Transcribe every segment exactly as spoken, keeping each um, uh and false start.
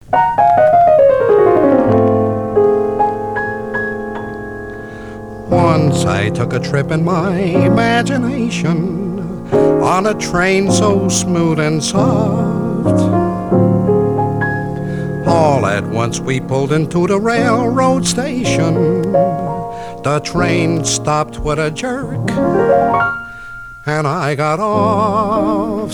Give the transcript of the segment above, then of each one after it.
Once I took a trip in my imagination on a train so smooth and soft. All at once we pulled into the railroad station. The train stopped with a jerk, and I got off.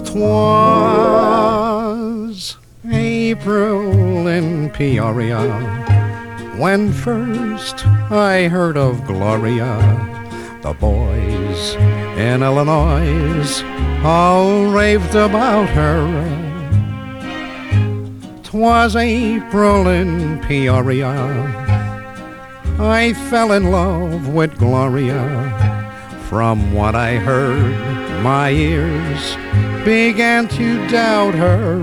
'Twas April in Peoria, when first I heard of Gloria. The boys in Illinois all raved about her. 'Twas April in Peoria, I fell in love with Gloria. From what I heard, my ears began to doubt her.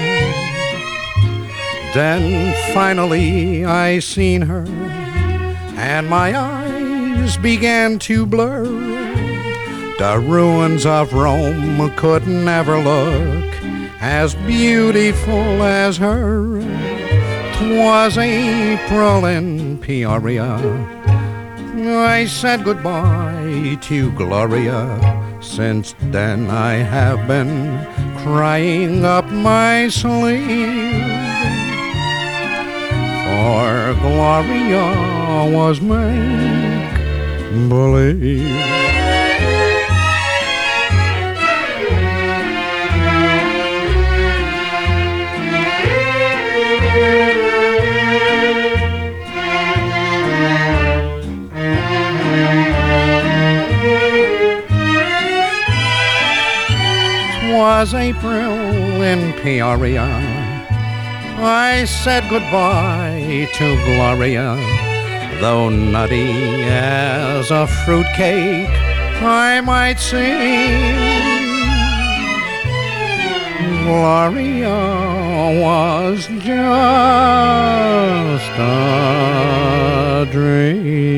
Then finally I seen her, and my eyes began to blur. The ruins of Rome could never look as beautiful as her. 'Twas April in Peoria, I said goodbye to Gloria. Since then I have been crying up my sleeve, for Gloria was make-believe. 'Twas April in Peoria, I said goodbye to Gloria. Though nutty as a fruitcake, I might sing, Gloria was just a dream.